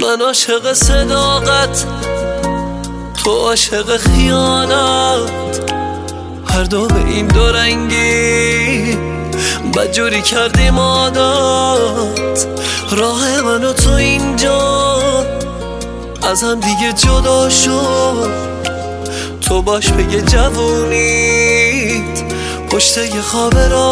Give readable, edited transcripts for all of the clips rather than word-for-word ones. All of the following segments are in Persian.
من عاشق صداقت، تو عاشق خیانت، هر دو به این دو رنگی بدجوری کردیم عادت. راه من و تو اینجا از هم دیگه جدا شد، تو باش بگه جوونیت پشت یه خواب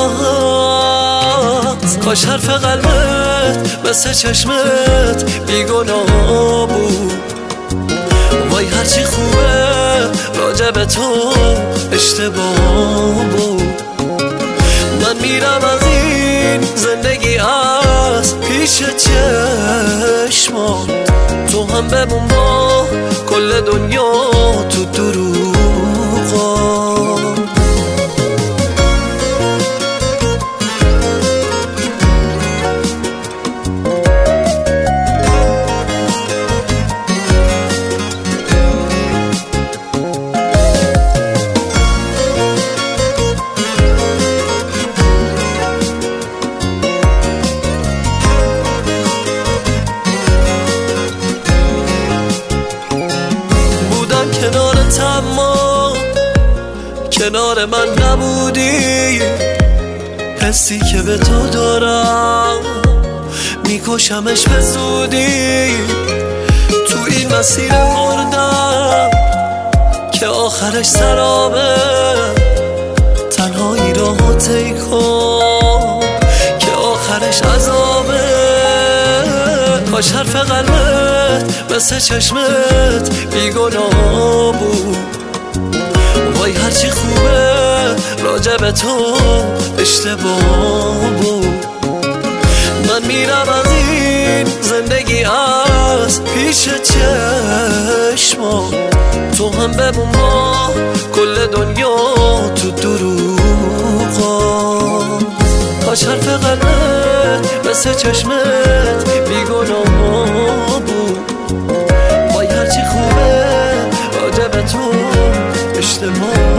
راحت. کاش حرف قلبت مثل چشمت بیگناه بود، وای هرچی خوبه راجع به تو اشتباه بود. من میرم از این زندگی از پیش چشمات، تو هم بمون با کل دنیا تو دروغا. کنارت اما کنار من نبودی، حسی که به تو دارم میکشمش به زودی. تو این مسیر مردم که آخرش سرابه، تنهایی راهو طی کن که آخرش عذابه. کاش حرف قلبت مثل چشمت بیگناه بود، وای هرچی خوبه راجع به تو اشتباه بود. من میرم از این زندگی از پیش چشمات، تو هم بمون با کل دنیا تو دروغا. کاش حرف قلبت مثل چشمت بیگناه بود، وای هرچی خوبه راجع به تو اشتباه.